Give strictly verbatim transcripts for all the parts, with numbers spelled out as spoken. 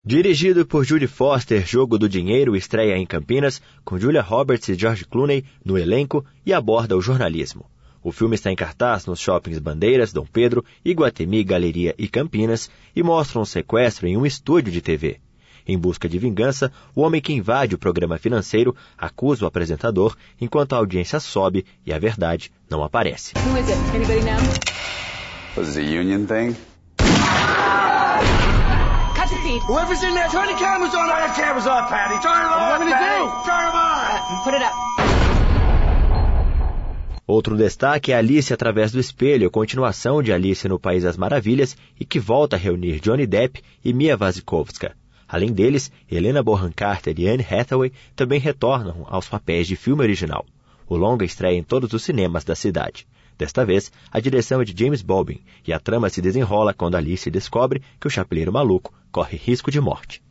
Dirigido por Jodie Foster, Jogo do Dinheiro estreia em Campinas, com Julia Roberts e George Clooney no elenco e aborda o jornalismo. O filme está em cartaz nos shoppings Bandeiras, Dom Pedro, Iguatemi, Galeria e Campinas e mostra um sequestro em um estúdio de T V. Em busca de vingança, o homem que invade o programa financeiro acusa o apresentador enquanto a audiência sobe e a verdade não aparece. Who is it? Anybody know? Was it a union thing? Cut the feed. Whoever's in there, turn the cameras on. Turn the cameras on, Patty. Turn them on, What do you want me to Patty. do? Turn them on. Uh, put it up. Outro destaque é Alice através do espelho, continuação de Alice no País das Maravilhas e que volta a reunir Johnny Depp e Mia Wasikowska. Além deles, Helena Bonham Carter e Anne Hathaway também retornam aos papéis de filme original. O longa estreia em todos os cinemas da cidade. Desta vez, a direção é de James Baldwin e a trama se desenrola quando Alice descobre que o chapeleiro maluco corre risco de morte.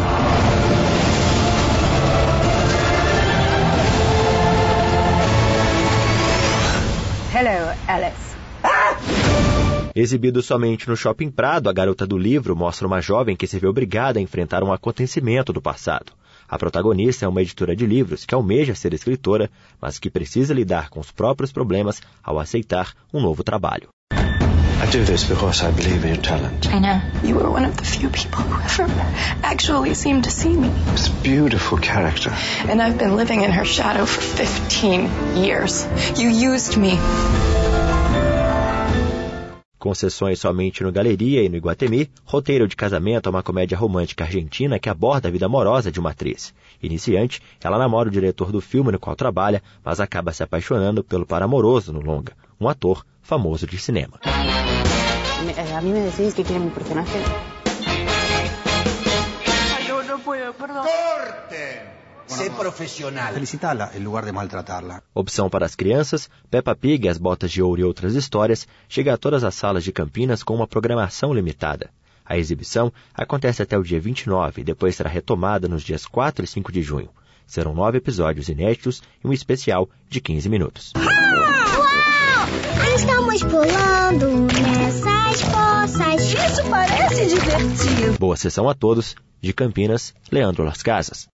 Hello, Alice. Exibido somente no Shopping Prado, A Garota do Livro mostra uma jovem que se vê obrigada a enfrentar um acontecimento do passado. A protagonista é uma editora de livros que almeja ser escritora, mas que precisa lidar com os próprios problemas ao aceitar um novo trabalho. I do this because I believe in your talent. I know. You were one of the few people who ever actually seemed to see me. It's a beautiful character. And I've been living in her shadow for fifteen years. You used me. Com sessões somente no Galeria e no Iguatemi, Roteiro de Casamento é uma comédia romântica argentina que aborda a vida amorosa de uma atriz. Iniciante, ela namora o diretor do filme no qual trabalha, mas acaba se apaixonando pelo par amoroso no longa, um ator famoso de cinema. A mí me decís que quiere mi personaje. No, no puedo, perdón. ¡Corte! Sé profissional. Felicitá-la em lugar de maltratá-la. Opção para as crianças, Peppa Pig, As Botas de Ouro e Outras Histórias chega a todas as salas de Campinas com uma programação limitada. A exibição acontece até o dia vinte e nove e depois será retomada nos dias quatro e cinco de junho. Serão nove episódios inéditos e um especial de quinze minutos. Ah! Uau! Estamos pulando nessas poças. Isso parece divertido. Boa sessão a todos. De Campinas, Leandro Las Casas.